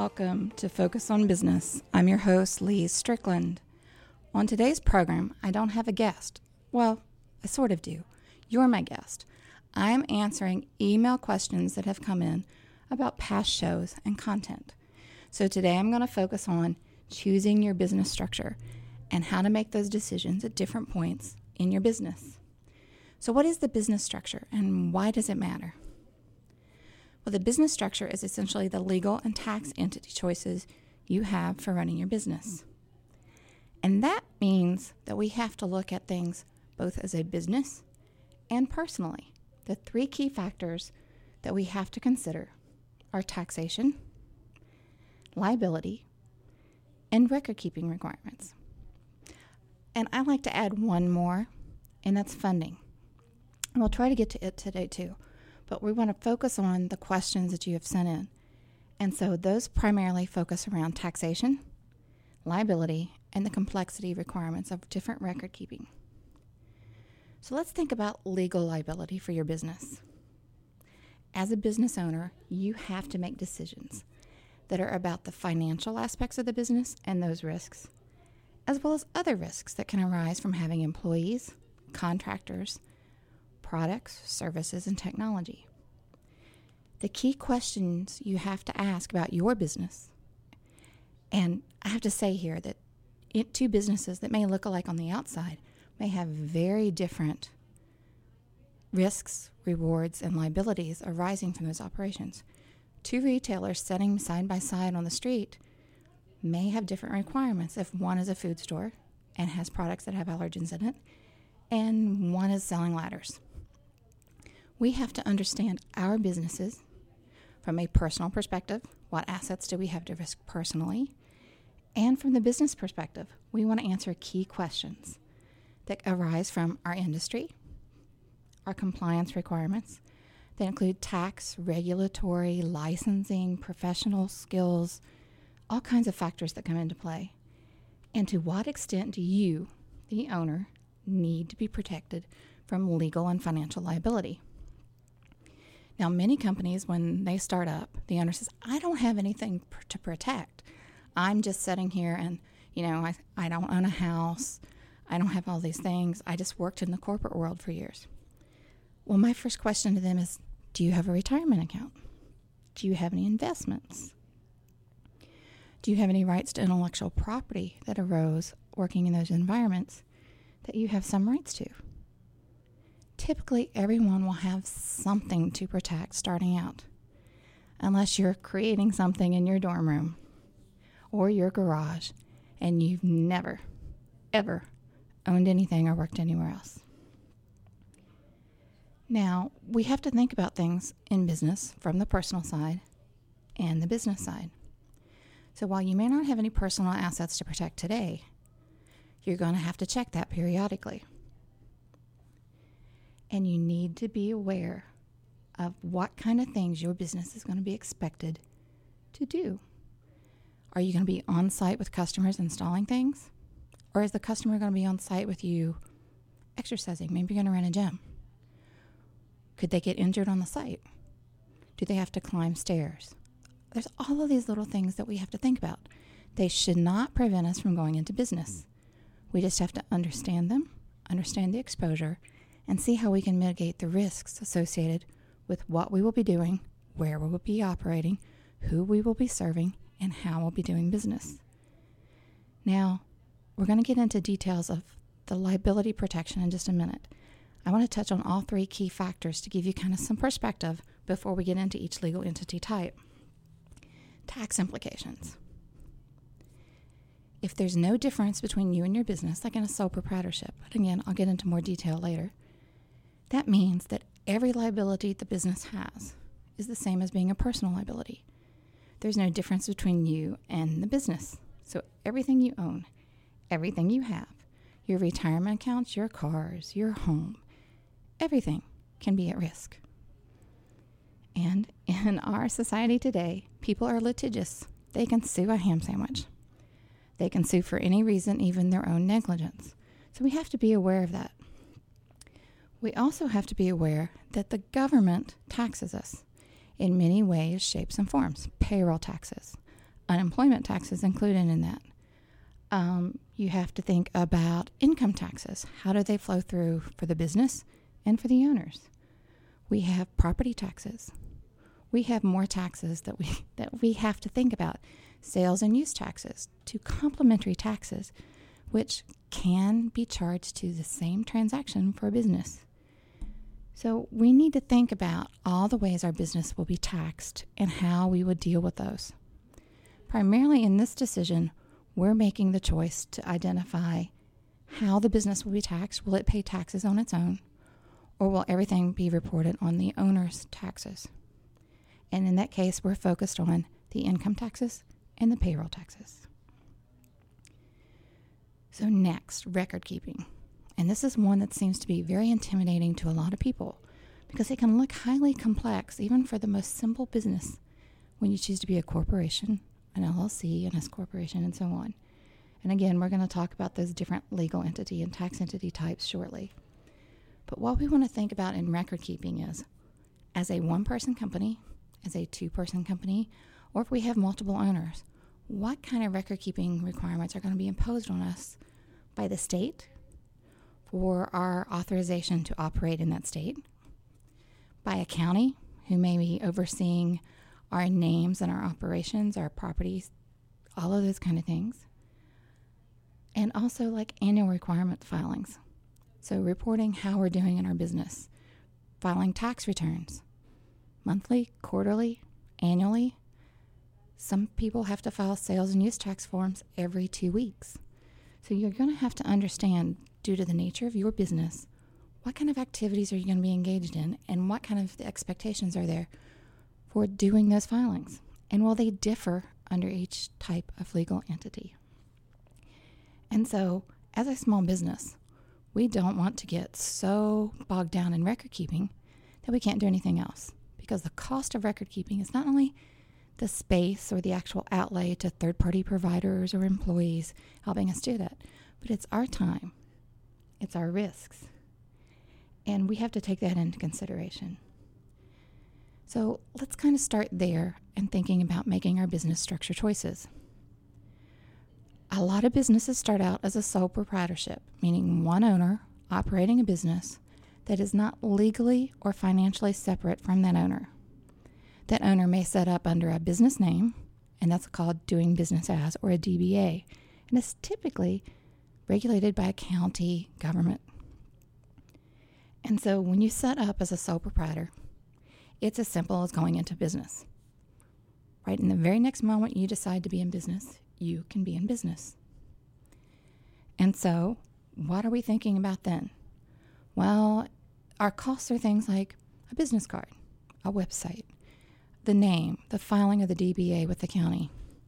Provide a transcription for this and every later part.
welcome to Focus on Business. I'm your host, Lee Strickland. On today's program, I don't have a guest. Well, I sort of do. You're my guest. I'm answering email questions that have come in about past shows and content. So today I'm going to focus on choosing your business structure and how to make those decisions at different points in your business. So what is the business structure and why does it matter? Well, the business structure is essentially the legal and tax entity choices you have for running your business. And that means that we have to look at things both as a business and personally. The three key factors that we have to consider are taxation, liability, and record-keeping requirements. And I like to add one more, and that's funding. And we'll try to get to it today too. But we want to focus on the questions that you have sent in. And so those primarily focus around taxation, liability, and the complexity requirements of different record keeping. So let's think about legal liability for your business. As a business owner, you have to make decisions that are about the financial aspects of the business and those risks, as well as other risks that can arise from having employees, contractors, products, services, and technology. The key questions you have to ask about your business, and I have to say here that two businesses that may look alike on the outside may have very different risks, rewards, and liabilities arising from those operations. Two retailers sitting side by side on the street may have different requirements if one is a food store and has products that have allergens in it, and one is selling ladders. We have to understand our businesses from a personal perspective. What assets do we have to risk personally? And from the business perspective, we want to answer key questions that arise from our industry, our compliance requirements. They include tax, regulatory, licensing, professional skills, all kinds of factors that come into play. And to what extent do you, the owner, need to be protected from legal and financial liability? Now, many companies, when they start up, the owner says, I don't have anything to protect. I'm just sitting here and, I don't own a house. I don't have all these things. I just worked in the corporate world for years. Well, my first question to them is, do you have a retirement account? Do you have any investments? Do you have any rights to intellectual property that arose working in those environments that you have some rights to? Typically, everyone will have something to protect starting out, unless you're creating something in your dorm room or your garage and you've never, ever owned anything or worked anywhere else. Now, we have to think about things in business from the personal side and the business side. So while you may not have any personal assets to protect today, you're going to have to check that periodically. And you need to be aware of what kind of things your business is going to be expected to do. Are you going to be on site with customers installing things? Or is the customer going to be on site with you exercising? Maybe you're going to run a gym. Could they get injured on the site? Do they have to climb stairs? There's all of these little things that we have to think about. They should not prevent us from going into business. We just have to understand them, understand the exposure, and see how we can mitigate the risks associated with what we will be doing, where we will be operating, who we will be serving, and how we'll be doing business. Now, we're going to get into details of the liability protection in just a minute. I want to touch on all three key factors to give you kind of some perspective before we get into each legal entity type. Tax implications. If there's no difference between you and your business, like in a sole proprietorship, but again, I'll get into more detail later, that means that every liability the business has is the same as being a personal liability. There's no difference between you and the business. So everything you own, everything you have, your retirement accounts, your cars, your home, everything can be at risk. And in our society today, people are litigious. They can sue a ham sandwich. They can sue for any reason, even their own negligence. So we have to be aware of that. We also have to be aware that the government taxes us in many ways, shapes, and forms. Payroll taxes, unemployment taxes included in that. You have to think about income taxes. How do they flow through for the business and for the owners? We have property taxes. We have more taxes that we have to think about. Sales and use taxes, to complementary taxes, which can be charged to the same transaction for a business. So we need to think about all the ways our business will be taxed and how we would deal with those. Primarily in this decision, we're making the choice to identify how the business will be taxed. Will it pay taxes on its own, or will everything be reported on the owner's taxes? And in that case, we're focused on the income taxes and the payroll taxes. So next, record keeping. And this is one that seems to be very intimidating to a lot of people because it can look highly complex even for the most simple business when you choose to be a corporation, an LLC, an S corporation, and so on. And again, we're going to talk about those different legal entity and tax entity types shortly. But what we want to think about in record keeping is, as a one-person company, as a two-person company, or if we have multiple owners, what kind of record keeping requirements are going to be imposed on us by the state for our authorization to operate in that state, by a county who may be overseeing our names and our operations, our properties, all of those kind of things, and also like annual requirement filings. So reporting how we're doing in our business, filing tax returns, monthly, quarterly, annually. Some people have to file sales and use tax forms every 2 weeks. So you're going to have to understand, due to the nature of your business, what kind of activities are you going to be engaged in and what kind of expectations are there for doing those filings. And will they differ under each type of legal entity? And so, as a small business, we don't want to get so bogged down in record keeping that we can't do anything else. Because the cost of record keeping is not only the space or the actual outlay to third-party providers or employees helping us do that, but it's our time, it's our risks, and we have to take that into consideration. So let's kind of start there and thinking about making our business structure choices. A lot of businesses start out as a sole proprietorship, meaning one owner operating a business that is not legally or financially separate from that owner. That owner may set up under a business name, and that's called doing business as, or a DBA, and it's typically regulated by a county government. And so when you set up as a sole proprietor, it's as simple as going into business. Right in the very next moment you decide to be in business, you can be in business. And so what are we thinking about then? Well, our costs are things like a business card, a website, the name, the filing of the DBA with the county.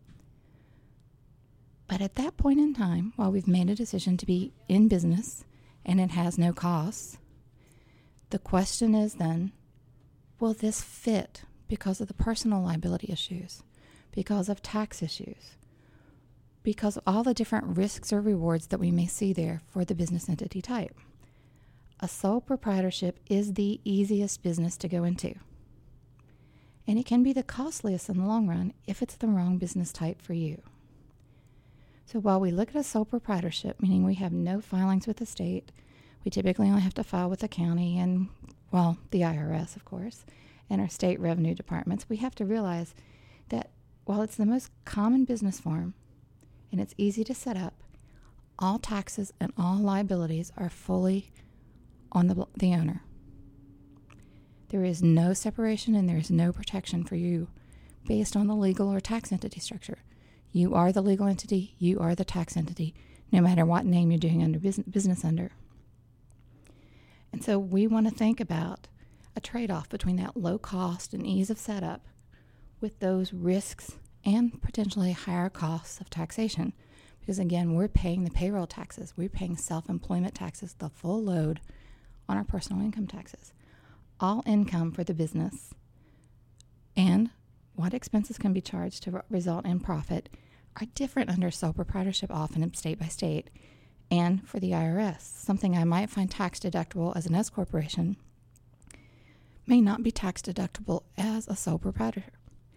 But at that point in time, while we've made a decision to be in business and it has no costs, the question is then, will this fit because of the personal liability issues, because of tax issues, because of all the different risks or rewards that we may see there for the business entity type? A sole proprietorship is the easiest business to go into. And it can be the costliest in the long run if it's the wrong business type for you. So while we look at a sole proprietorship, meaning we have no filings with the state, we typically only have to file with the county and, well, the IRS, of course, and our state revenue departments, we have to realize that while it's the most common business form and it's easy to set up, all taxes and all liabilities are fully on the owner. There is no separation and there is no protection for you based on the legal or tax entity structure. You are the legal entity, you are the tax entity, no matter what name you're doing under business under. And so we want to think about a trade-off between that low cost and ease of setup with those risks and potentially higher costs of taxation. Because again, we're paying the payroll taxes, we're paying self-employment taxes, the full load on our personal income taxes. All income for the business and what expenses can be charged to result in profit are different under sole proprietorship, often state by state, and for the IRS. Something I might find tax deductible as an S corporation may not be tax deductible as a sole proprietor.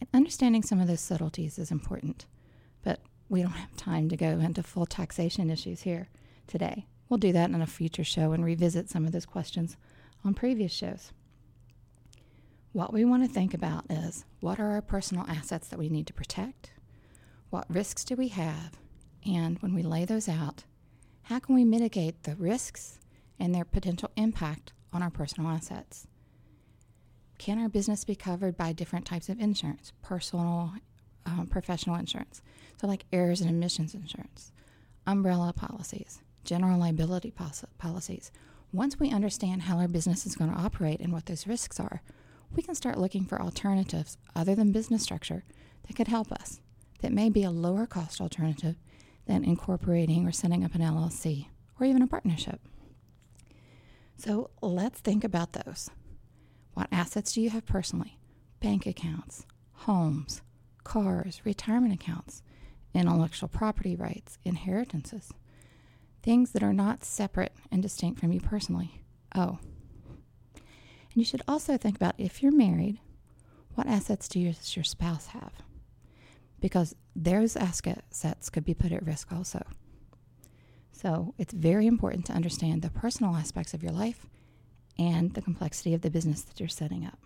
And understanding some of those subtleties is important, but we don't have time to go into full taxation issues here today. We'll do that in a future show and revisit some of those questions on previous shows. What we want to think about is, what are our personal assets that we need to protect? What risks do we have? And when we lay those out, how can we mitigate the risks and their potential impact on our personal assets? Can our business be covered by different types of insurance, personal, professional insurance? So like errors and omissions insurance, umbrella policies, general liability policies. Once we understand how our business is going to operate and what those risks are, we can start looking for alternatives other than business structure that could help us, that may be a lower cost alternative than incorporating or setting up an LLC or even a partnership. So let's think about those. What assets do you have personally? Bank accounts, homes, cars, retirement accounts, intellectual property rights, inheritances, things that are not separate and distinct from you personally. Oh, and you should also think about, if you're married, what assets does your spouse have? Because those assets could be put at risk also. So it's very important to understand the personal aspects of your life and the complexity of the business that you're setting up.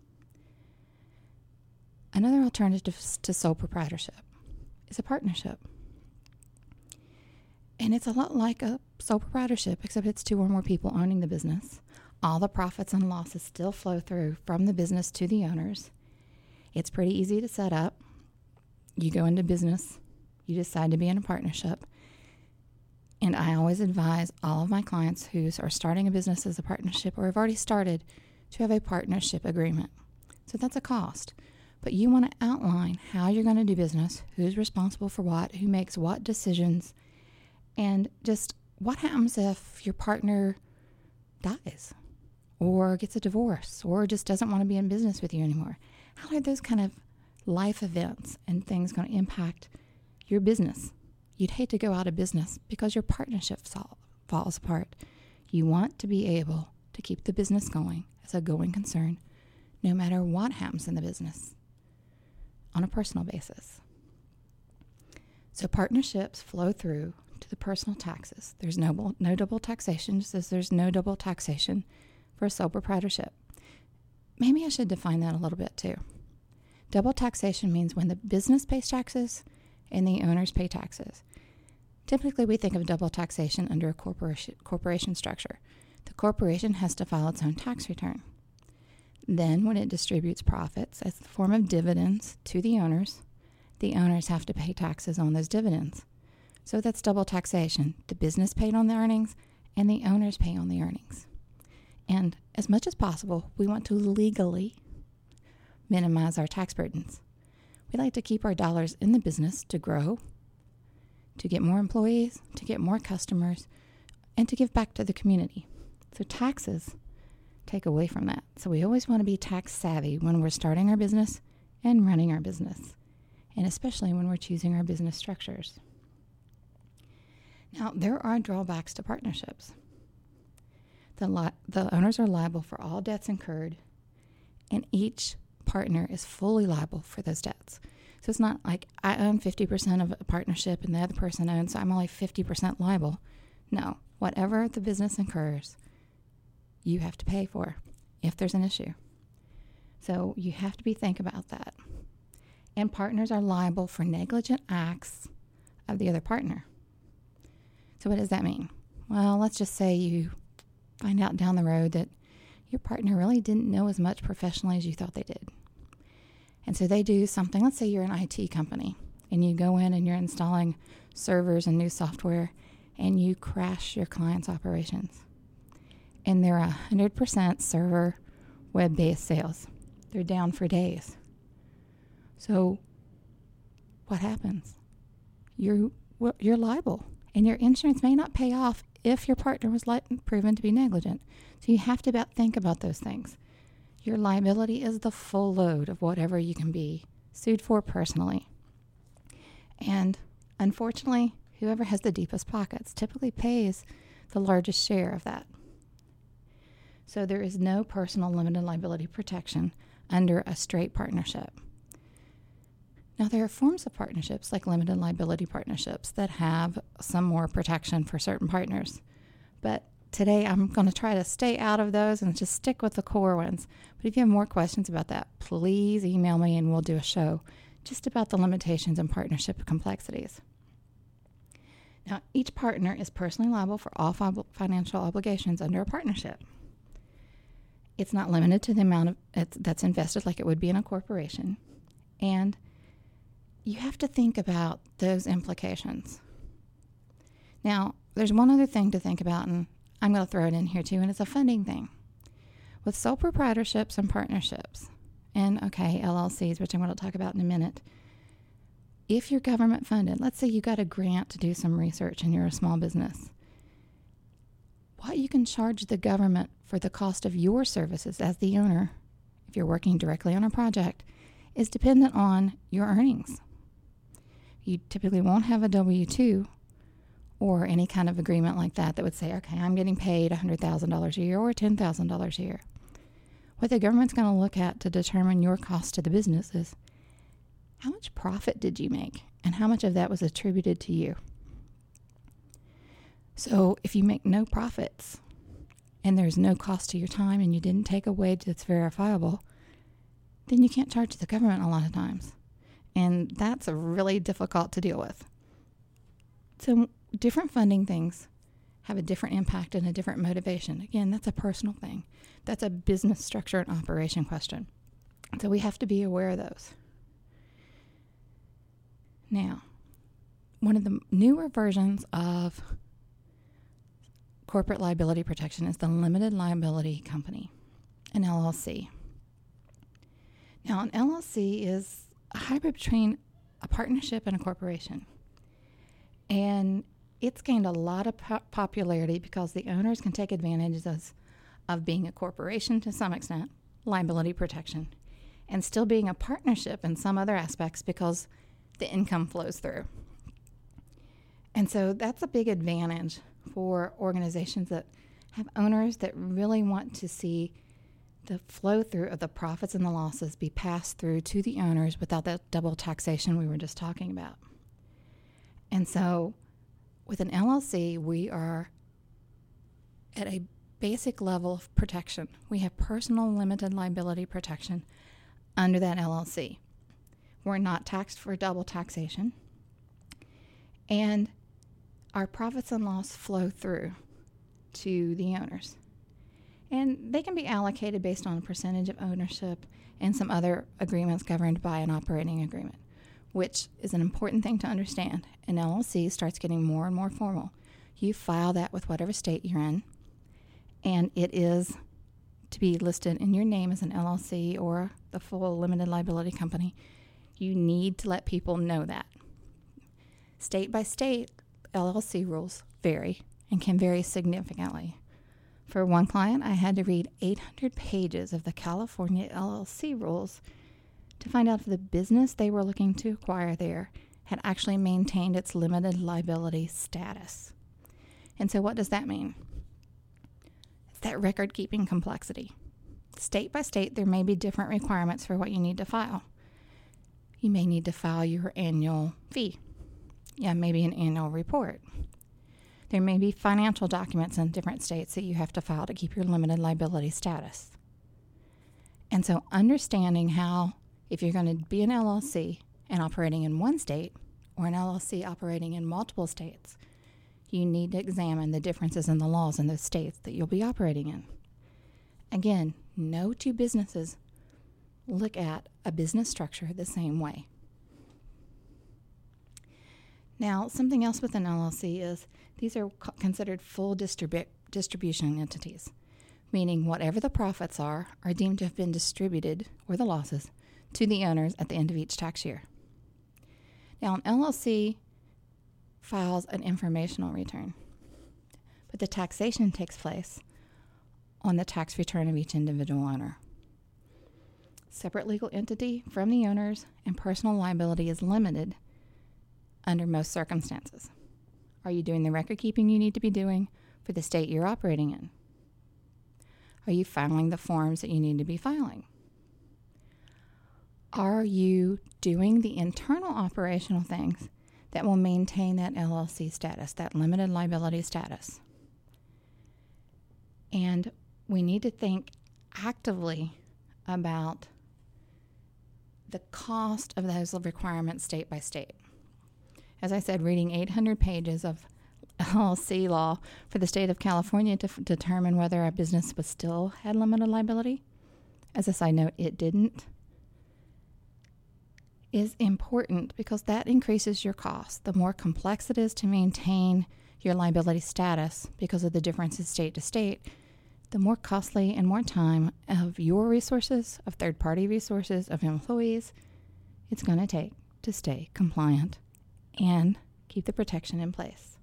Another alternative to sole proprietorship is a partnership. And it's a lot like a sole proprietorship, except it's 2 or more people owning the business. All the profits and losses still flow through from the business to the owners. It's pretty easy to set up. You go into business, you decide to be in a partnership. And I always advise all of my clients who are starting a business as a partnership or have already started to have a partnership agreement. So that's a cost. But you want to outline how you're going to do business, who's responsible for what, who makes what decisions, and just what happens if your partner dies or gets a divorce or just doesn't want to be in business with you anymore. How are those kind of life events and things going to impact your business? You'd hate to go out of business because your partnership falls apart. You want to be able to keep the business going as a going concern, no matter what happens in the business, on a personal basis. So partnerships flow through to the personal taxes. There's no double taxation, just as there's no double taxation for a sole proprietorship. Maybe I should define that a little bit too. Double taxation means when the business pays taxes and the owners pay taxes. Typically, we think of double taxation under a corporation structure. The corporation has to file its own tax return. Then, when it distributes profits as the form of dividends to the owners have to pay taxes on those dividends. So that's double taxation. The business paid on the earnings and the owners pay on the earnings. And as much as possible, we want to legally minimize our tax burdens. We like to keep our dollars in the business to grow, to get more employees, to get more customers, and to give back to the community. So taxes take away from that. So we always want to be tax savvy when we're starting our business and running our business, and especially when we're choosing our business structures. Now, there are drawbacks to partnerships. The owners are liable for all debts incurred, and each partner is fully liable for those debts. So it's not like I own 50% of a partnership and the other person owns, so I'm only 50% liable. No, whatever the business incurs, you have to pay for if there's an issue. So you have to think about that. And partners are liable for negligent acts of the other partner. So what does that mean? Well, let's just say you find out down the road that your partner really didn't know as much professionally as you thought they did. And so they do something. Let's say you're an IT company and you go in and you're installing servers and new software and you crash your client's operations. And they're 100% server web-based sales. They're down for days. So what happens? You're liable, and your insurance may not pay off if your partner was proven to be negligent. So you have to think about those things. Your liability is the full load of whatever you can be sued for personally. And unfortunately, whoever has the deepest pockets typically pays the largest share of that. So there is no personal limited liability protection under a straight partnership. Now, there are forms of partnerships like limited liability partnerships that have some more protection for certain partners. But today I'm going to try to stay out of those and just stick with the core ones. But if you have more questions about that, please email me and we'll do a show just about the limitations and partnership complexities. Now, each partner is personally liable for all financial obligations under a partnership. It's not limited to the amount that's invested like it would be in a corporation. And you have to think about those implications. Now, there's one other thing to think about, and I'm going to throw it in here too, and it's a funding thing. With sole proprietorships and partnerships, and LLCs, which I'm going to talk about in a minute, if you're government funded, let's say you got a grant to do some research and you're a small business, what you can charge the government for the cost of your services as the owner, if you're working directly on a project, is dependent on your earnings. You typically won't have a W-2 or any kind of agreement like that would say, okay, I'm getting paid $100,000 a year or $10,000 a year. What the government's going to look at to determine your cost to the business is how much profit did you make and how much of that was attributed to you. So if you make no profits and there's no cost to your time and you didn't take a wage that's verifiable, then you can't charge the government a lot of times. And that's really difficult to deal with. So different funding things have a different impact and a different motivation. Again, that's a personal thing. That's a business structure and operation question. So we have to be aware of those. Now, one of the newer versions of corporate liability protection is the limited liability company, an LLC. Now, an LLC is a hybrid between a partnership and a corporation. And it's gained a lot of popularity because the owners can take advantage of being a corporation to some extent, liability protection, and still being a partnership in some other aspects because the income flows through. And so that's a big advantage for organizations that have owners that really want to see the flow through of the profits and the losses be passed through to the owners without that double taxation we were just talking about. And so with an LLC, we are at a basic level of protection. We have personal limited liability protection under that LLC. We're not taxed for double taxation. And our profits and loss flow through to the owners. And they can be allocated based on a percentage of ownership and some other agreements governed by an operating agreement, which is an important thing to understand. An LLC starts getting more and more formal. You file that with whatever state you're in, and it is to be listed in your name as an LLC or the full limited liability company. You need to let people know that. State by state, LLC rules vary and can vary significantly. For one client, I had to read 800 pages of the California LLC rules to find out if the business they were looking to acquire there had actually maintained its limited liability status. And so what does that mean? It's that record-keeping complexity. State by state, there may be different requirements for what you need to file. You may need to file your annual fee. Maybe an annual report. There may be financial documents in different states that you have to file to keep your limited liability status. And so understanding how, if you're going to be an LLC and operating in one state or an LLC operating in multiple states, you need to examine the differences in the laws in those states that you'll be operating in. Again, no two businesses look at a business structure the same way. Now, something else with an LLC is these are considered full distribution entities, meaning whatever the profits are deemed to have been distributed, or the losses, to the owners at the end of each tax year. Now, an LLC files an informational return, but the taxation takes place on the tax return of each individual owner. Separate legal entity from the owners and personal liability is limited under most circumstances. Are you doing the record keeping you need to be doing for the state you're operating in? Are you filing the forms that you need to be filing? Are you doing the internal operational things that will maintain that LLC status, that limited liability status? And we need to think actively about the cost of those requirements state by state. As I said, reading 800 pages of LLC law for the state of California to determine whether a business was still had limited liability, as a side note, it didn't, is important because that increases your cost. The more complex it is to maintain your liability status because of the differences state to state, the more costly and more time of your resources, of third-party resources, of employees, it's going to take to stay compliant and keep the protection in place.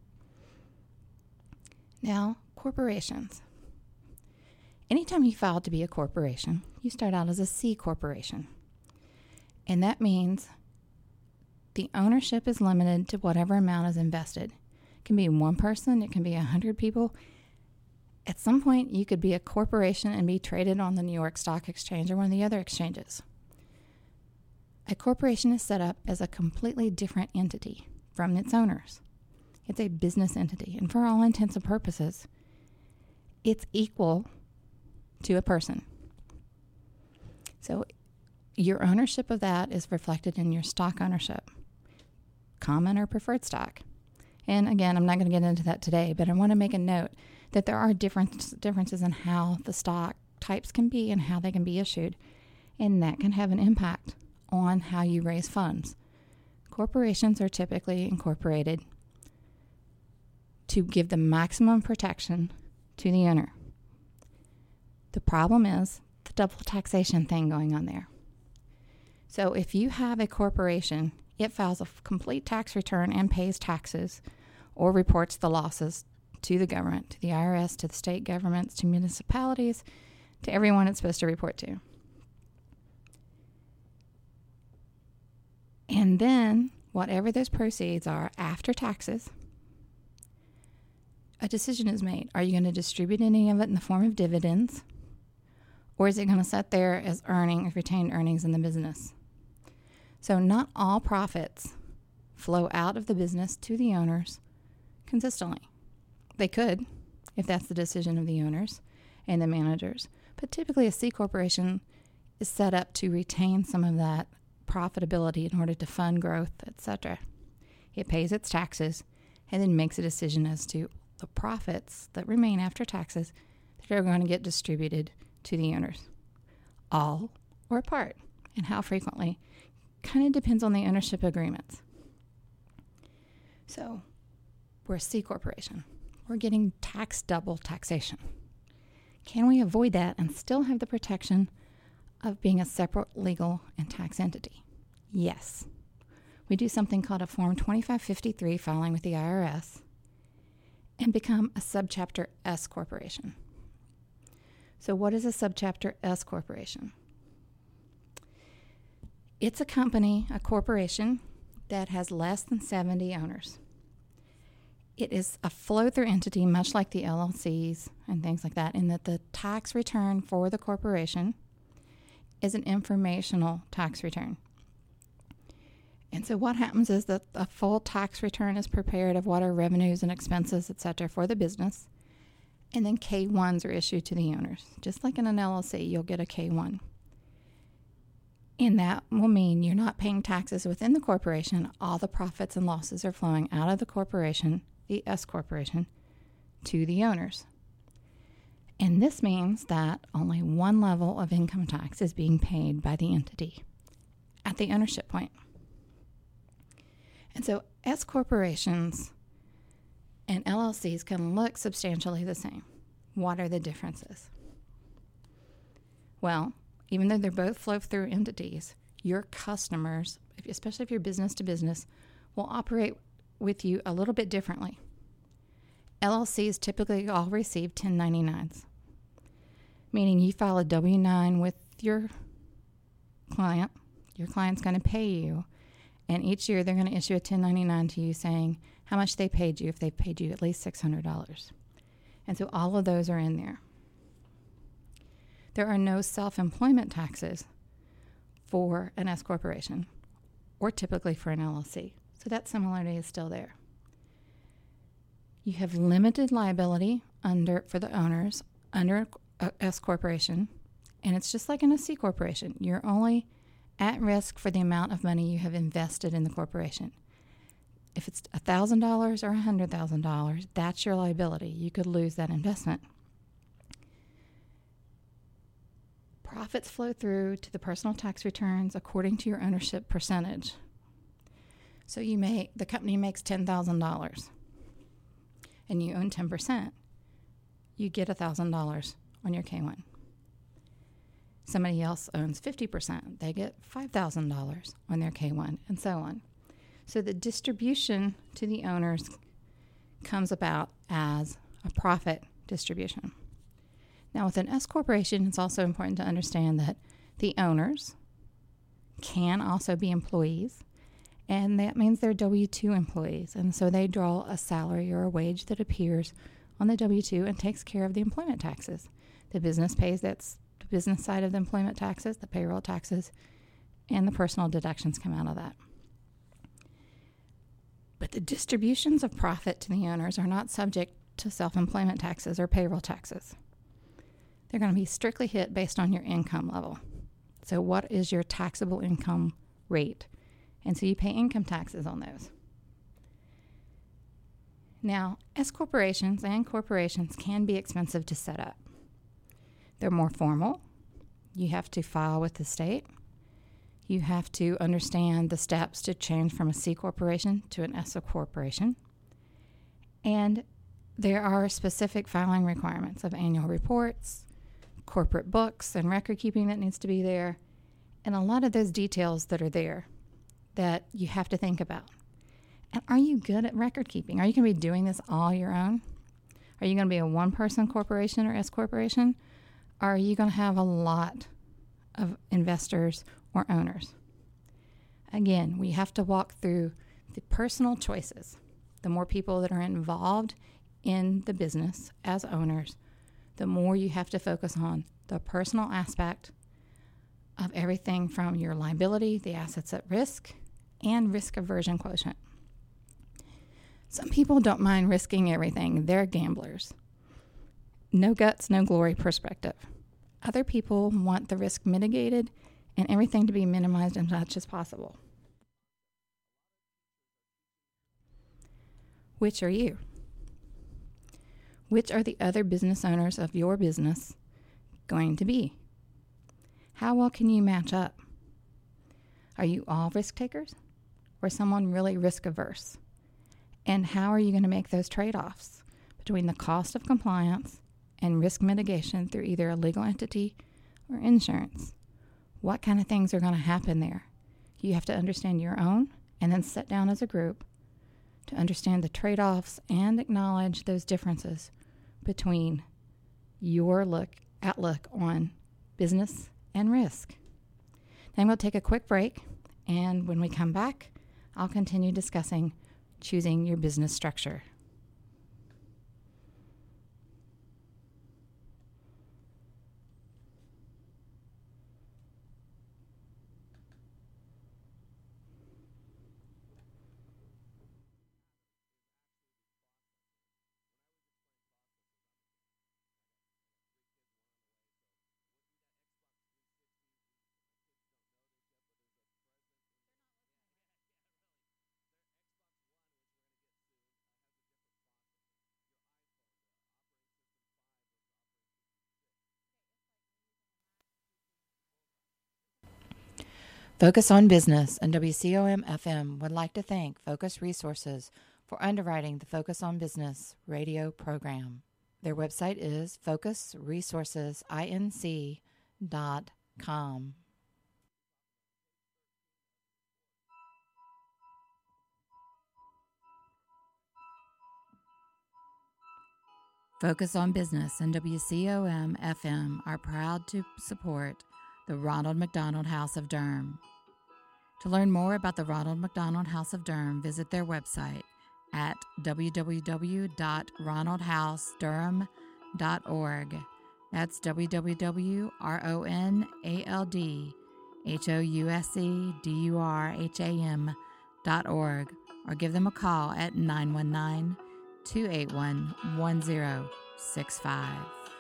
Now, corporations. Anytime you file to be a corporation, you start out as a C corporation. And that means the ownership is limited to whatever amount is invested. It can be one person, it can be 100 people. At some point, you could be a corporation and be traded on the New York Stock Exchange or one of the other exchanges. A corporation is set up as a completely different entity from its owners. It's a business entity, and for all intents and purposes, it's equal to a person. So your ownership of that is reflected in your stock ownership, common or preferred stock. And again, I'm not going to get into that today, but I want to make a note that there are differences in how the stock types can be and how they can be issued, and that can have an impact on how you raise funds. Corporations are typically incorporated to give the maximum protection to the owner. The problem is the double taxation thing going on there. So if you have a corporation, it files a complete tax return and pays taxes or reports the losses to the government, to the IRS, to the state governments, to municipalities, to everyone it's supposed to report to. And then, whatever those proceeds are after taxes, a decision is made. Are you going to distribute any of it in the form of dividends? Or is it going to sit there as retained earnings in the business? So not all profits flow out of the business to the owners consistently. They could, if that's the decision of the owners and the managers. But typically a C corporation is set up to retain some of that profitability in order to fund growth, etc. It pays its taxes and then makes a decision as to the profits that remain after taxes that are going to get distributed to the owners, all or part, and how frequently kind of depends on the ownership agreements. So we're a C corporation. We're getting double taxation. Can we avoid that and still have the protection of being a separate legal and tax entity? Yes. We do something called a Form 2553 filing with the IRS and become a Subchapter S corporation. So what is a Subchapter S corporation? It's a company, a corporation, that has less than 70 owners. It is a flow-through entity, much like the LLCs and things like that, in that the tax return for the corporation is an informational tax return. And so what happens is that a full tax return is prepared of what are revenues and expenses, etc., for the business, and then K-1s are issued to the owners. Just like in an LLC, you'll get a K-1. And that will mean you're not paying taxes within the corporation. All the profits and losses are flowing out of the corporation, the S corporation, to the owners. And this means that only one level of income tax is being paid by the entity at the ownership point. And so S corporations and LLCs can look substantially the same. What are the differences? Well, even though they're both flow-through entities, your customers, especially if you're business to business, will operate with you a little bit differently. LLCs typically all receive 1099s, meaning you file a W-9 with your client. Your client's going to pay you, and each year they're going to issue a 1099 to you saying how much they paid you if they paid you at least $600. And so all of those are in there. There are no self-employment taxes for an S corporation or typically for an LLC. So that similarity is still there. You have limited liability for the owners under a S corporation, and it's just like in a C corporation. You're only at risk for the amount of money you have invested in the corporation. If it's $1,000 or $100,000, that's your liability. You could lose that investment. Profits flow through to the personal tax returns according to your ownership percentage. So the company makes $10,000 and you own 10%. You get $1,000 on your K-1. Somebody else owns 50%. They get $5,000 on their K-1, and so on. So the distribution to the owners comes about as a profit distribution. Now, with an S corporation, it's also important to understand that the owners can also be employees, and that means they're W-2 employees. And so they draw a salary or a wage that appears on the W-2 and takes care of the employment taxes. The business pays that's the business side of the employment taxes, the payroll taxes, and the personal deductions come out of that. But the distributions of profit to the owners are not subject to self-employment taxes or payroll taxes. They're going to be strictly hit based on your income level. So what is your taxable income rate? And so you pay income taxes on those. Now, S corporations and corporations can be expensive to set up. They're more formal. You have to file with the state. You have to understand the steps to change from a C corporation to an S corporation. And there are specific filing requirements of annual reports, corporate books, and record keeping that needs to be there, and a lot of those details that are there that you have to think about. And are you good at record keeping? Are you going to be doing this all your own? Are you going to be a one-person corporation or S corporation? Or are you going to have a lot of investors or owners? Again, we have to walk through the personal choices. The more people that are involved in the business as owners, the more you have to focus on the personal aspect of everything from your liability, the assets at risk, and risk aversion quotient. Some people don't mind risking everything. They're gamblers. No guts, no glory perspective. Other people want the risk mitigated and everything to be minimized as much as possible. Which are you? Which are the other business owners of your business going to be? How well can you match up? Are you all risk takers or someone really risk averse? And how are you going to make those trade-offs between the cost of compliance and risk mitigation through either a legal entity or insurance? What kind of things are going to happen there? You have to understand your own and then sit down as a group to understand the trade-offs and acknowledge those differences between your outlook on business and risk. Then we'll take a quick break, and when we come back, I'll continue discussing choosing your business structure. Focus on Business and WCOM-FM would like to thank Focus Resources for underwriting the Focus on Business radio program. Their website is focusresourcesinc.com. Focus on Business and WCOM-FM are proud to support the Ronald McDonald House of Durham. To learn more about the Ronald McDonald House of Durham, visit their website at www.ronaldhousedurham.org. That's www.ronaldhousedurham.org. HOUSEDURHAM.org, or give them a call at 919-281-1065.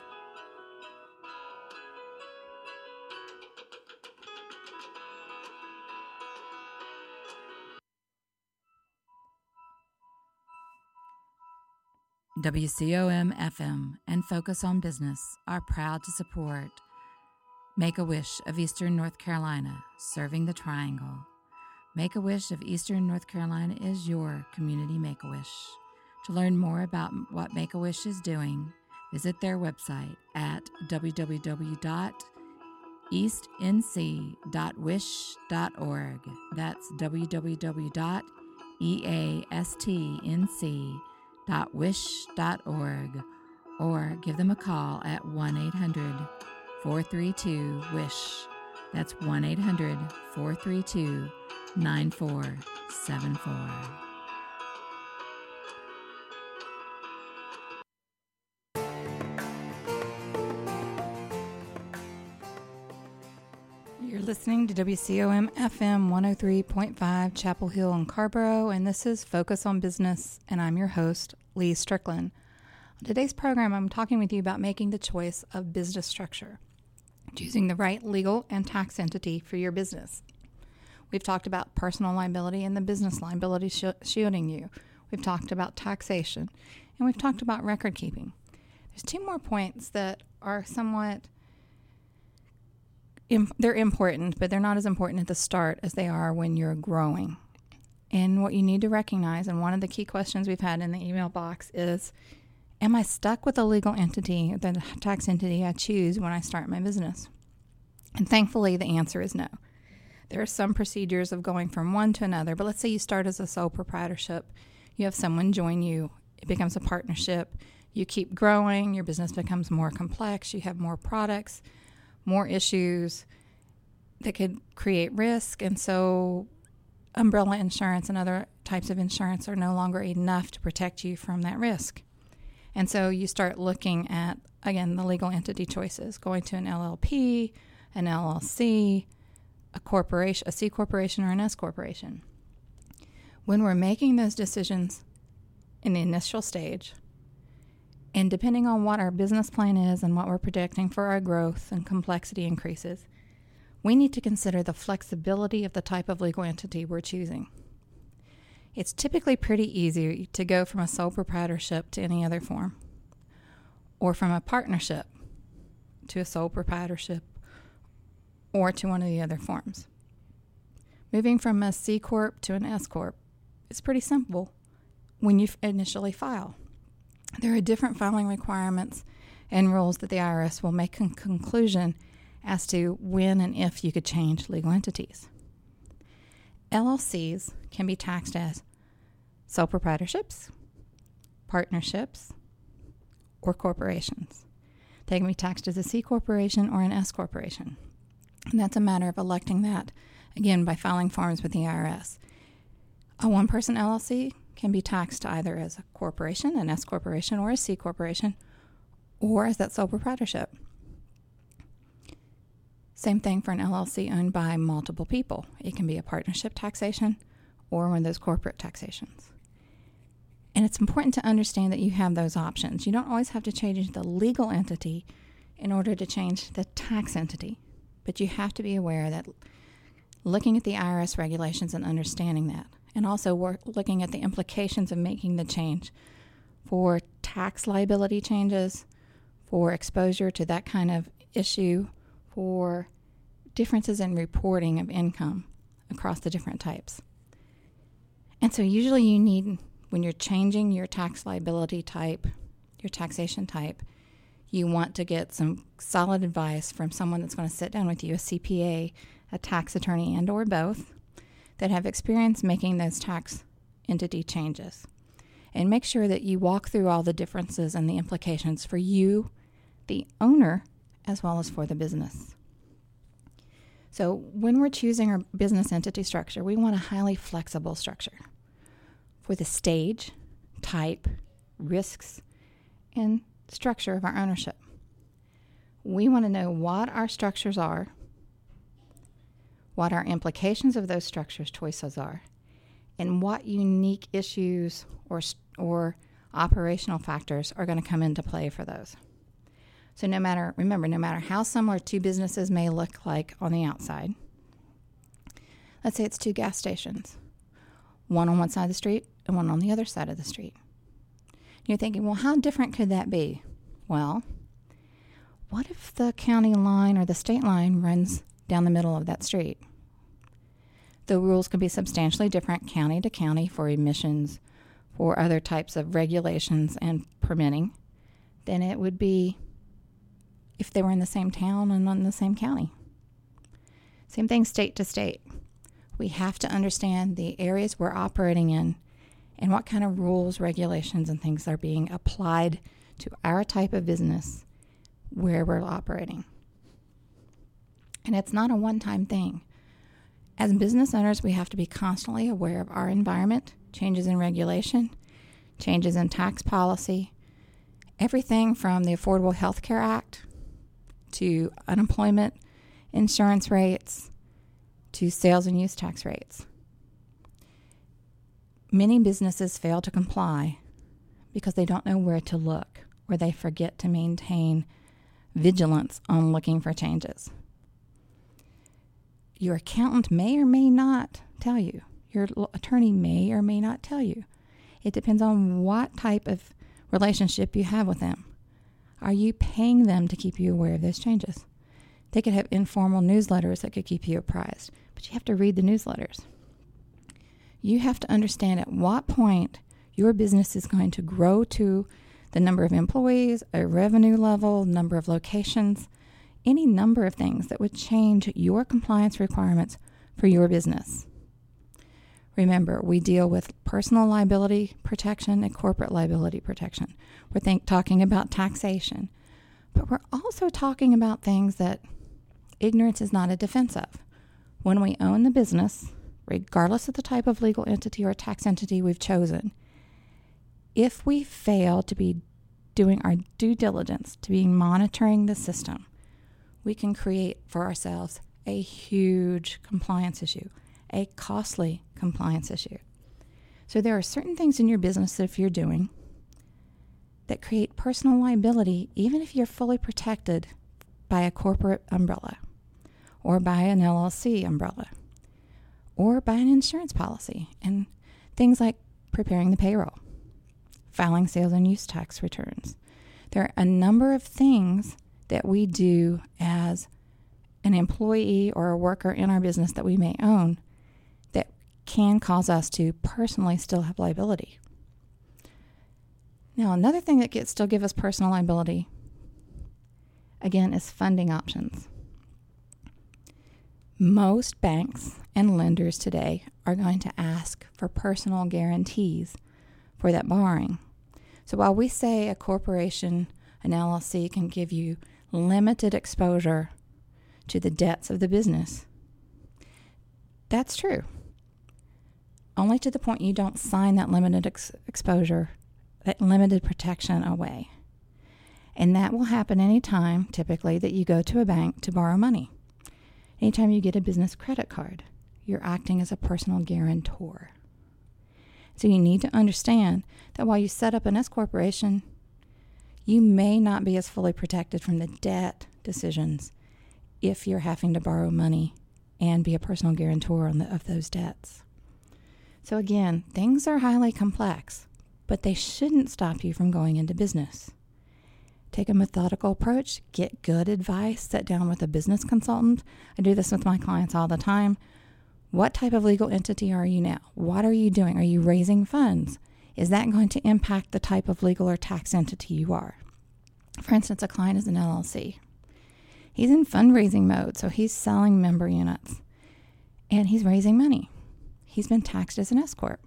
WCOM-FM and Focus on Business are proud to support Make-A-Wish of Eastern North Carolina, serving the Triangle. Make-A-Wish of Eastern North Carolina is your community Make-A-Wish. To learn more about what Make-A-Wish is doing, visit their website at www.eastnc.wish.org. That's www.eastnc.wish.org, or give them a call at 1-800-432-WISH. That's 1-800-432-9474. You're listening to WCOM FM 103.5 Chapel Hill in Carborough, and this is Focus on Business, and I'm your host, Lee Strickland. On today's program, I'm talking with you about making the choice of business structure, choosing the right legal and tax entity for your business. We've talked about personal liability and the business liability shielding you. We've talked about taxation, and we've talked about record keeping. There's two more points that are somewhat they're important, but they're not as important at the start as they are when you're growing. And what you need to recognize, and one of the key questions we've had in the email box is, am I stuck with the legal entity, the tax entity I choose when I start my business? And thankfully, the answer is no. There are some procedures of going from one to another, but let's say you start as a sole proprietorship. You have someone join you. It becomes a partnership. You keep growing. Your business becomes more complex. You have more products, more issues that could create risk, and so umbrella insurance and other types of insurance are no longer enough to protect you from that risk. And so you start looking at, again, the legal entity choices, going to an LLP, an LLC, a corporation, a C corporation, or an S corporation. When we're making those decisions in the initial stage, and depending on what our business plan is and what we're projecting for our growth and complexity increases, we need to consider the flexibility of the type of legal entity we're choosing. It's typically pretty easy to go from a sole proprietorship to any other form, or from a partnership to a sole proprietorship, or to one of the other forms. Moving from a C Corp to an S Corp is pretty simple when you initially file. There are different filing requirements and rules that the IRS will make a conclusion as to when and if you could change legal entities. LLCs can be taxed as sole proprietorships, partnerships, or corporations. They can be taxed as a C corporation or an S corporation. And that's a matter of electing that, again, by filing forms with the IRS. A one-person LLC can be taxed either as a corporation, an S corporation, or a C corporation, or as that sole proprietorship. Same thing for an LLC owned by multiple people. It can be a partnership taxation or one of those corporate taxations. And it's important to understand that you have those options. You don't always have to change the legal entity in order to change the tax entity, but you have to be aware that looking at the IRS regulations and understanding that, and also looking at the implications of making the change for tax liability changes, for exposure to that kind of issue, for differences in reporting of income across the different types. And so usually you need, when you're changing your tax liability type, your taxation type, you want to get some solid advice from someone that's going to sit down with you, a CPA, a tax attorney, and or both, that have experience making those tax entity changes. And make sure that you walk through all the differences and the implications for you, the owner, as well as for the business. So when we're choosing our business entity structure, we want a highly flexible structure for the stage, type, risks, and structure of our ownership. We want to know what our structures are, what our implications of those structures choices are, and what unique issues or operational factors are going to come into play for those. So no matter how similar two businesses may look like on the outside, let's say it's two gas stations, one on one side of the street and one on the other side of the street. You're thinking, well, how different could that be? Well, what if the county line or the state line runs down the middle of that street? The rules could be substantially different county to county for emissions or other types of regulations and permitting than it would be if they were in the same town and in the same county. Same thing state to state. We have to understand the areas we're operating in and what kind of rules, regulations, and things are being applied to our type of business where we're operating. And it's not a one-time thing. As business owners, we have to be constantly aware of our environment, changes in regulation, changes in tax policy, everything from the Affordable Health Care Act to unemployment insurance rates to sales and use tax rates. Many businesses fail to comply because they don't know where to look, or they forget to maintain vigilance on looking for changes. Your accountant may or may not tell you. Your attorney may or may not tell you. It depends on what type of relationship you have with them. Are you paying them to keep you aware of those changes? They could have informal newsletters that could keep you apprised, but you have to read the newsletters. You have to understand at what point your business is going to grow to the number of employees, a revenue level, number of locations, any number of things that would change your compliance requirements for your business. Remember, we deal with personal liability protection and corporate liability protection. We're talking about taxation, but we're also talking about things that ignorance is not a defense of. When we own the business, regardless of the type of legal entity or tax entity we've chosen, if we fail to be doing our due diligence, to be monitoring the system, we can create for ourselves a huge compliance issue, a costly compliance issue. So there are certain things in your business that if you're doing that create personal liability, even if you're fully protected by a corporate umbrella or by an LLC umbrella or by an insurance policy, and things like preparing the payroll, filing sales and use tax returns. There are a number of things that we do as an employee or a worker in our business that we may own that can cause us to personally still have liability. Now, another thing that still give us personal liability, again, is funding options. Most banks and lenders today are going to ask for personal guarantees for that borrowing. So while we say a corporation, an LLC, can give you limited exposure to the debts of the business, that's true. Only to the point you don't sign that limited exposure, that limited protection away. And that will happen anytime, typically, that you go to a bank to borrow money. Anytime you get a business credit card, you're acting as a personal guarantor. So you need to understand that while you set up an S corporation, you may not be as fully protected from the debt decisions if you're having to borrow money and be a personal guarantor of those debts. So again, things are highly complex, but they shouldn't stop you from going into business. Take a methodical approach, get good advice, sit down with a business consultant. I do this with my clients all the time. What type of legal entity are you now? What are you doing? Are you raising funds? Is that going to impact the type of legal or tax entity you are? For instance, a client is an LLC. He's in fundraising mode, so he's selling member units, and he's raising money. He's been taxed as an S corp.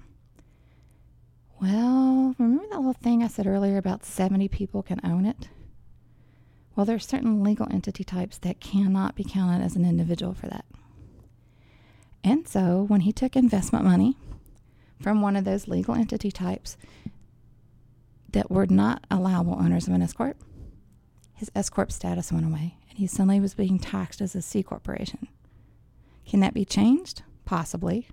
Well, remember that little thing I said earlier about 70 people can own it? Well, there are certain legal entity types that cannot be counted as an individual for that. And so when he took investment money from one of those legal entity types that were not allowable owners of an S corp, his S corp status went away, and he suddenly was being taxed as a C corporation. Can that be changed? Possibly.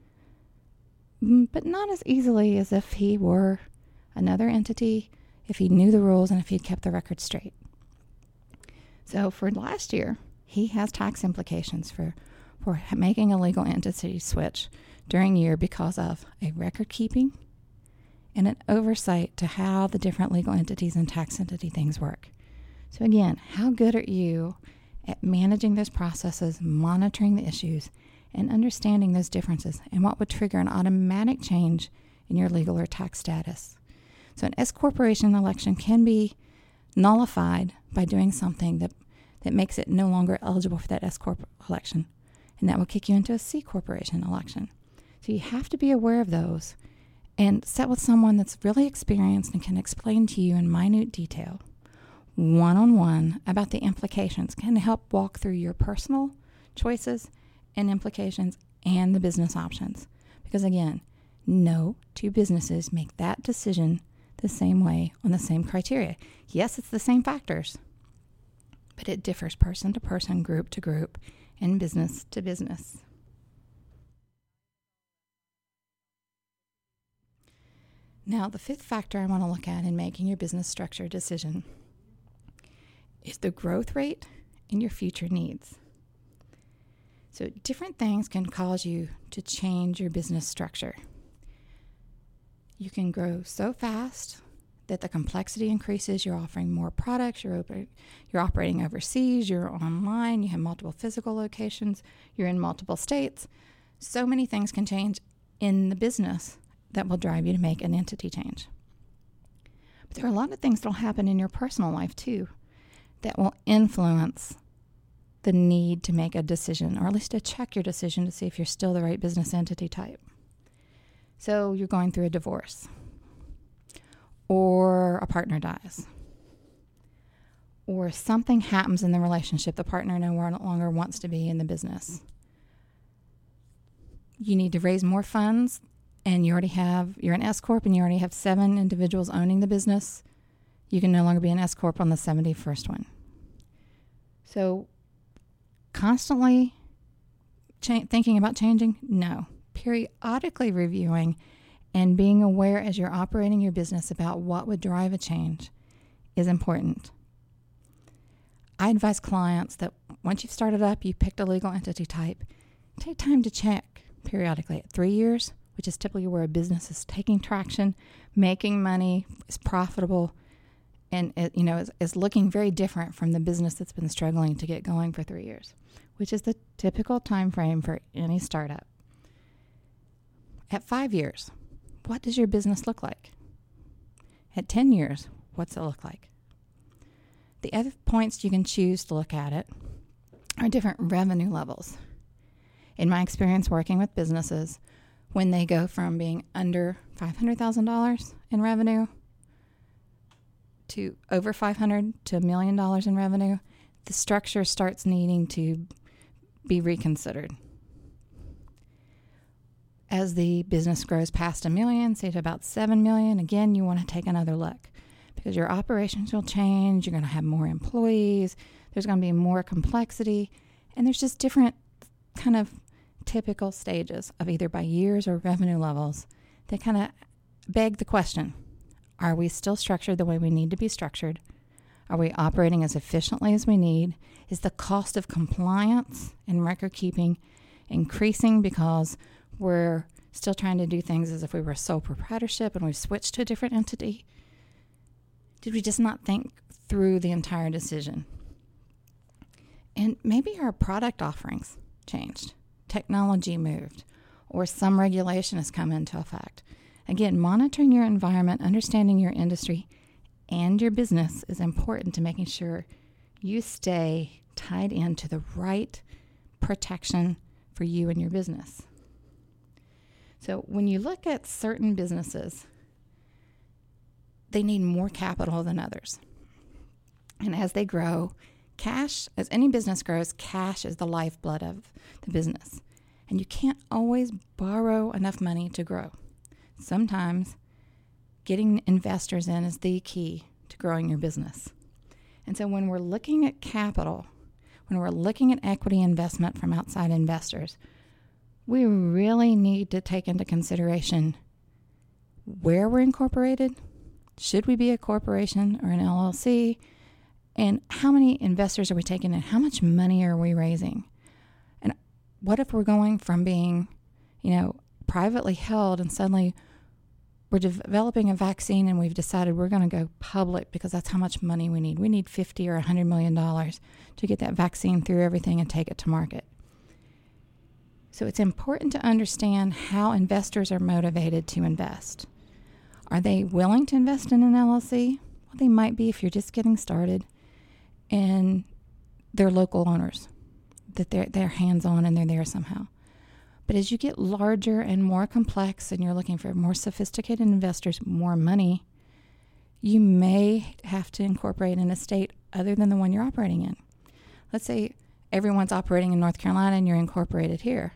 But not as easily as if he were another entity, if he knew the rules, and if he'd kept the record straight. So for last year, he has tax implications for making a legal entity switch during year because of a record keeping and an oversight to how the different legal entities and tax entity things work. So again, how good are you at managing those processes, monitoring the issues, and understanding those differences and what would trigger an automatic change in your legal or tax status? So an S corporation election can be nullified by doing something that makes it no longer eligible for that S corp election, and that will kick you into a C corporation election. So you have to be aware of those and sit with someone that's really experienced and can explain to you in minute detail, one-on-one, about the implications, can help walk through your personal choices and implications and the business options. Because again, no two businesses make that decision the same way on the same criteria. Yes, it's the same factors, but it differs person to person, group to group, and business to business. Now, the fifth factor I want to look at in making your business structure decision is the growth rate and your future needs. So different things can cause you to change your business structure. You can grow so fast that the complexity increases. You're offering more products. You're operating overseas. You're online. You have multiple physical locations. You're in multiple states. So many things can change in the business that will drive you to make an entity change. But there are a lot of things that will happen in your personal life too that will influence the need to make a decision, or at least to check your decision to see if you're still the right business entity type. So you're going through a divorce, or a partner dies, or something happens in the relationship. The partner no longer wants to be in the business. You need to raise more funds, and you're an S Corp and you already have 7 individuals owning the business. You can no longer be an S Corp on the 71st one. So constantly thinking about changing? No. Periodically reviewing and being aware as you're operating your business about what would drive a change is important. I advise clients that once you've started up, you picked a legal entity type, take time to check periodically at 3 years, which is typically where a business is taking traction, making money, is profitable, and is looking very different from the business that's been struggling to get going for 3 years, which is the typical time frame for any startup. At 5 years, what does your business look like? At 10 years, what's it look like? The other points you can choose to look at it are different revenue levels. In my experience working with businesses, when they go from being under $500,000 in revenue to over $500,000 to $1 million in revenue, the structure starts needing to be reconsidered. As the business grows past $1 million, say to about $7 million, again, you want to take another look because your operations will change. You're going to have more employees. There's going to be more complexity, and there's just different kind of typical stages of either by years or revenue levels that kind of beg the question, are we still structured the way we need to be structured? Are we operating as efficiently as we need? Is the cost of compliance and record keeping increasing because we're still trying to do things as if we were a sole proprietorship and we've switched to a different entity? Did we just not think through the entire decision? And maybe our product offerings changed. Technology moved, or some regulation has come into effect. Again, monitoring your environment, understanding your industry and your business is important to making sure you stay tied into the right protection for you and your business. So when you look at certain businesses, they need more capital than others. And as they grow, cash, as any business grows, cash is the lifeblood of the business. And you can't always borrow enough money to grow. Sometimes getting investors in is the key to growing your business. And so when we're looking at capital, when we're looking at equity investment from outside investors, we really need to take into consideration where we're incorporated. Should we be a corporation or an LLC? And how many investors are we taking in? How much money are we raising? And what if we're going from being, privately held and suddenly we're developing a vaccine and we've decided we're going to go public because that's how much money we need. We need $50 or $100 million to get that vaccine through everything and take it to market. So it's important to understand how investors are motivated to invest. Are they willing to invest in an LLC? Well, they might be if you're just getting started, and they're local owners, that they're hands-on and they're there somehow. But as you get larger and more complex and you're looking for more sophisticated investors, more money, you may have to incorporate in a state other than the one you're operating in. Let's say everyone's operating in North Carolina and you're incorporated here.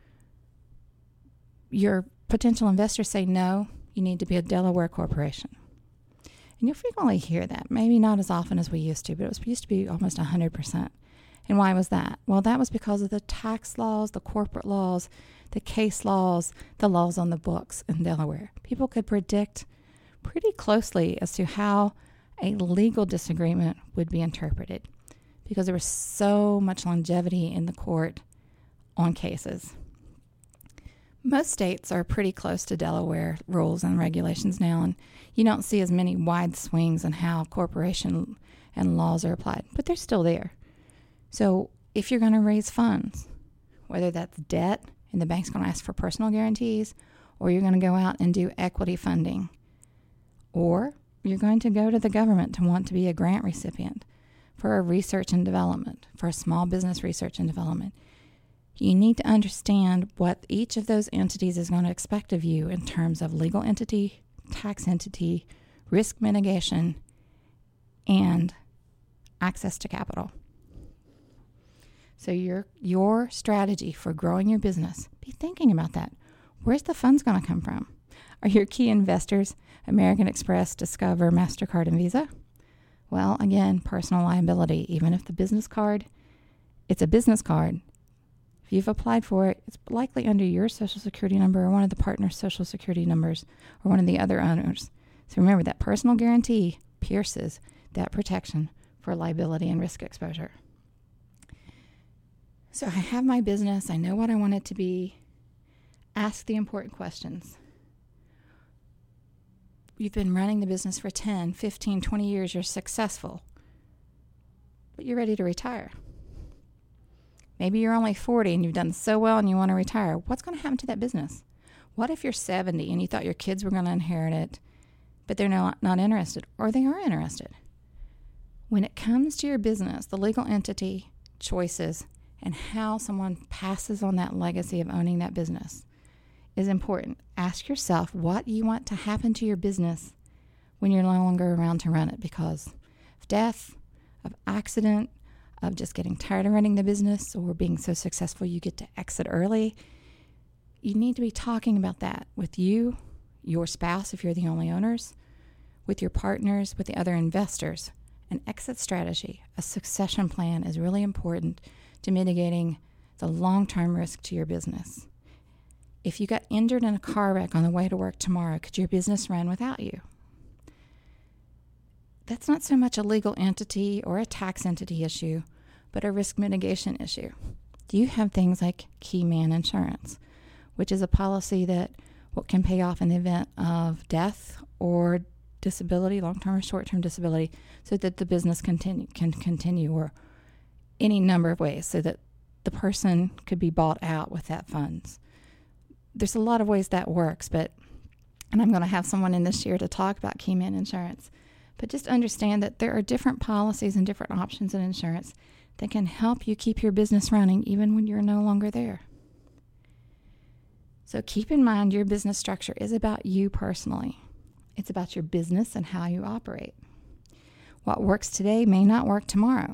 Your potential investors say, no, you need to be a Delaware corporation. And you'll frequently hear that, maybe not as often as we used to, but it used to be almost 100%. And why was that? Well, that was because of the tax laws, the corporate laws, the case laws, the laws on the books in Delaware. People could predict pretty closely as to how a legal disagreement would be interpreted because there was so much longevity in the court on cases. Most states are pretty close to Delaware rules and regulations now, and you don't see as many wide swings in how corporation and laws are applied, but they're still there. So if you're going to raise funds, whether that's debt and the bank's going to ask for personal guarantees, or you're going to go out and do equity funding, or you're going to go to the government to want to be a grant recipient for a research and development, for a small business research and development, you need to understand what each of those entities is going to expect of you in terms of legal entity, tax entity, risk mitigation, and access to capital. So your strategy for growing your business, be thinking about that. Where's the funds going to come from? Are your key investors American Express, Discover, MasterCard, and Visa? Well, again, personal liability. Even if the business card, it's a business card. If you've applied for it, it's likely under your Social Security number or one of the partner's Social Security numbers or one of the other owners. So remember, that personal guarantee pierces that protection for liability and risk exposure. So I have my business. I know what I want it to be. Ask the important questions. You've been running the business for 10, 15, 20 years. You're successful, but you're ready to retire. Maybe you're only 40 and you've done so well and you want to retire. What's going to happen to that business? What if you're 70 and you thought your kids were going to inherit it, but they're not interested, or they are interested? When it comes to your business, the legal entity, choices, and how someone passes on that legacy of owning that business is important. Ask yourself what you want to happen to your business when you're no longer around to run it because of death, of accident, of just getting tired of running the business, or being so successful you get to exit early. You need to be talking about that with you, your spouse if you're the only owners, with your partners, with the other investors. An exit strategy, a succession plan is really important to mitigating the long-term risk to your business. If you got injured in a car wreck on the way to work tomorrow, could your business run without you? That's not so much a legal entity or a tax entity issue, but a risk mitigation issue. Do you have things like Key Man Insurance, which is a policy that can pay off in the event of death or disability, long-term or short-term disability, so that the business can continue, or any number of ways so that the person could be bought out with that funds. There's a lot of ways that works, and I'm going to have someone in this year to talk about Key Man Insurance. But just understand that there are different policies and different options in insurance that can help you keep your business running even when you're no longer there. So keep in mind your business structure is about you personally. It's about your business and how you operate. What works today may not work tomorrow.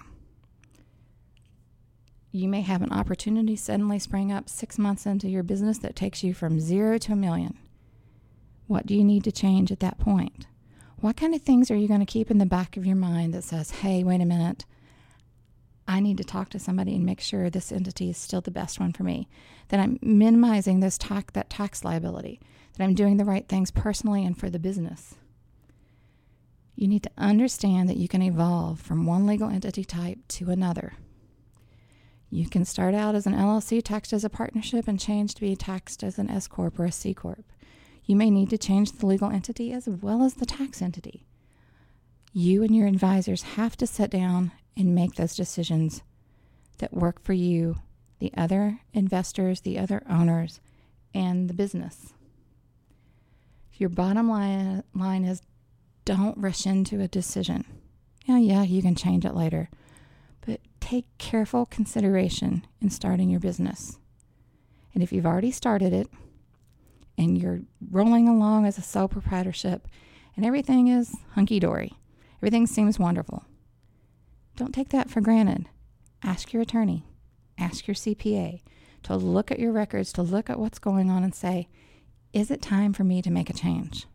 You may have an opportunity suddenly spring up 6 months into your business that takes you from 0 to $1 million. What do you need to change at that point? What kind of things are you going to keep in the back of your mind that says, hey, wait a minute, I need to talk to somebody and make sure this entity is still the best one for me, that I'm minimizing that tax liability, that I'm doing the right things personally and for the business. You need to understand that you can evolve from one legal entity type to another. You can start out as an LLC taxed as a partnership and change to be taxed as an S Corp or a C Corp. You may need to change the legal entity as well as the tax entity. You and your advisors have to sit down and make those decisions that work for you, the other investors, the other owners, and the business. Your bottom line is don't rush into a decision. Yeah, you can change it later, but take careful consideration in starting your business. And if you've already started it and you're rolling along as a sole proprietorship and everything is hunky-dory, everything seems wonderful, don't take that for granted. Ask your attorney, ask your CPA to look at your records, to look at what's going on and say, is it time for me to make a change?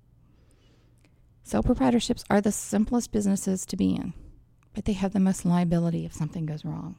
Sole proprietorships are the simplest businesses to be in, but they have the most liability if something goes wrong.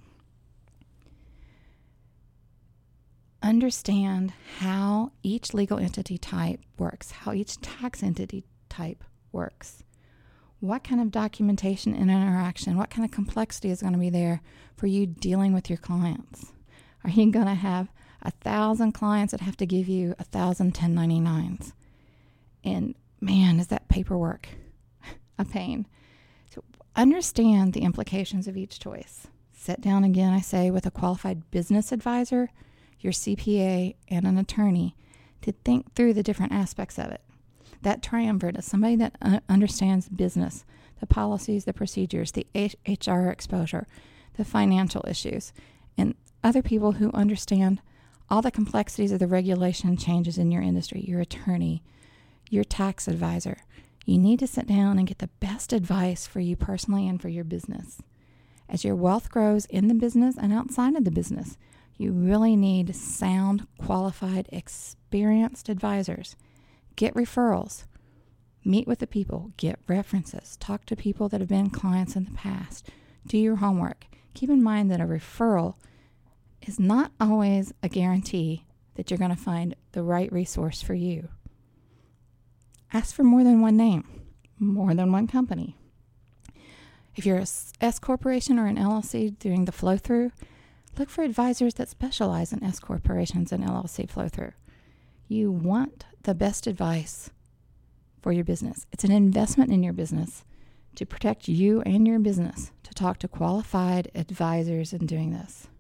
Understand how each legal entity type works, how each tax entity type works. What kind of documentation and interaction, what kind of complexity is going to be there for you dealing with your clients? Are you going to have 1,000 clients that have to give you 1,000 1099s? And man, is that paperwork a pain. So understand the implications of each choice. Sit down again, I say, with a qualified business advisor, your CPA, and an attorney to think through the different aspects of it. That triumvirate is somebody that understands business, the policies, the procedures, the HR exposure, the financial issues, and other people who understand all the complexities of the regulation changes in your industry, your attorney, your tax advisor. You need to sit down and get the best advice for you personally and for your business. As your wealth grows in the business and outside of the business, you really need sound, qualified, experienced advisors. Get referrals. Meet with the people. Get references. Talk to people that have been clients in the past. Do your homework. Keep in mind that a referral is not always a guarantee that you're going to find the right resource for you. Ask for more than one name, more than one company. If you're a S corporation or an LLC doing the flow-through, look for advisors that specialize in S corporations and LLC flow-through. You want the best advice for your business. It's an investment in your business to protect you and your business, to talk to qualified advisors in doing this.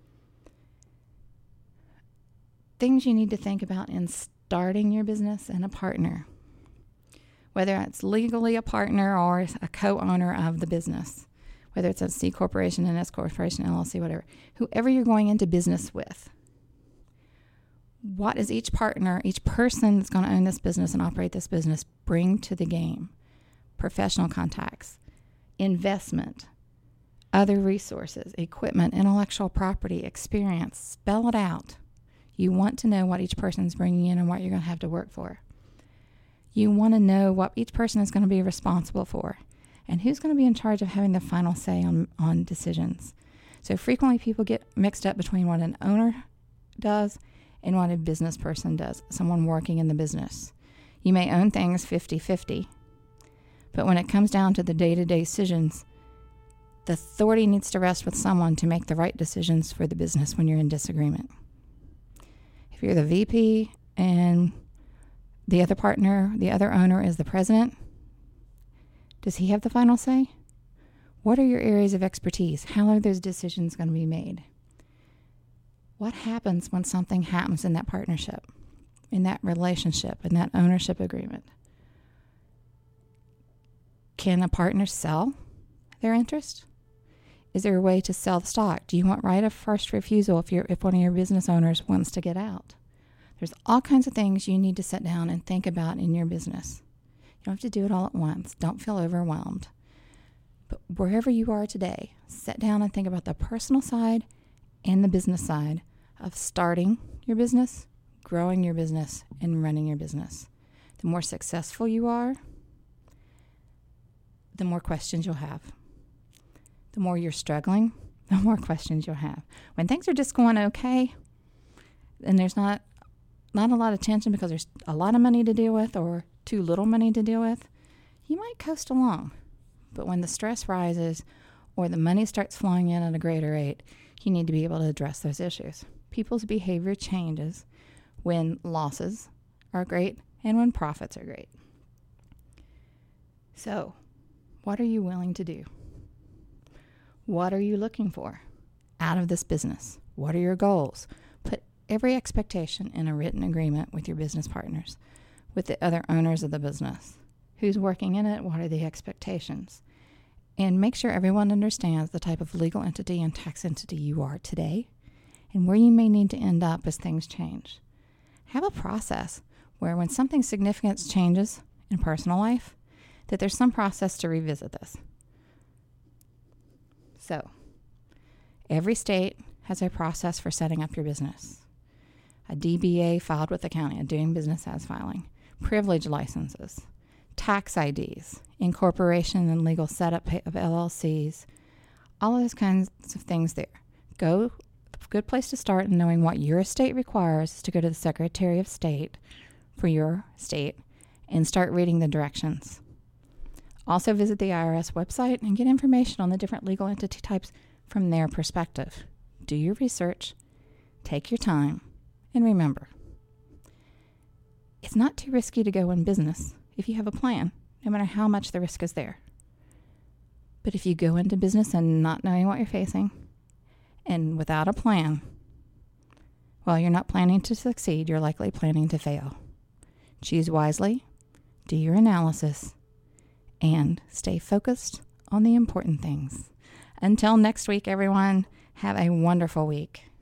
Things you need to think about in starting your business and a partner, whether it's legally a partner or a co-owner of the business, whether it's a C corporation, an S corporation, LLC, whatever, whoever you're going into business with. What does each partner, each person that's going to own this business and operate this business bring to the game? Professional contacts, investment, other resources, equipment, intellectual property, experience. Spell it out. You want to know what each person's bringing in and what you're going to have to work for. You want to know what each person is going to be responsible for and who's going to be in charge of having the final say on decisions. So frequently people get mixed up between what an owner does and what a business person does, someone working in the business. You may own things 50-50, but when it comes down to the day-to-day decisions, the authority needs to rest with someone to make the right decisions for the business when you're in disagreement. If you're the VP and the other partner, the other owner is the president, does he have the final say? What are your areas of expertise? How are those decisions going to be made? What happens when something happens in that partnership, in that relationship, in that ownership agreement? Can a partner sell their interest? Is there a way to sell the stock? Do you want right of first refusal if one of your business owners wants to get out? There's all kinds of things you need to sit down and think about in your business. You don't have to do it all at once. Don't feel overwhelmed. But wherever you are today, sit down and think about the personal side and the business side of starting your business, growing your business, and running your business. The more successful you are, the more questions you'll have. The more you're struggling, the more questions you'll have. When things are just going okay, and there's not a lot of tension because there's a lot of money to deal with or too little money to deal with, you might coast along. But when the stress rises or the money starts flowing in at a greater rate, you need to be able to address those issues. People's behavior changes when losses are great and when profits are great. So, what are you willing to do? What are you looking for out of this business? What are your goals? Put every expectation in a written agreement with your business partners, with the other owners of the business. Who's working in it? What are the expectations? And make sure everyone understands the type of legal entity and tax entity you are today and where you may need to end up as things change. Have a process where when something significant changes in personal life, that there's some process to revisit this. So, every state has a process for setting up your business. A DBA filed with the county, a doing business as filing, privilege licenses, tax IDs, incorporation and legal setup of LLCs, all of those kinds of things there. A good place to start in knowing what your state requires is to go to the Secretary of State for your state and start reading the directions. Also visit the IRS website and get information on the different legal entity types from their perspective. Do your research, take your time, and remember, it's not too risky to go in business if you have a plan, no matter how much the risk is there. But if you go into business and not knowing what you're facing and without a plan, well, you're not planning to succeed, you're likely planning to fail. Choose wisely, do your analysis, and stay focused on the important things. Until next week, everyone, have a wonderful week.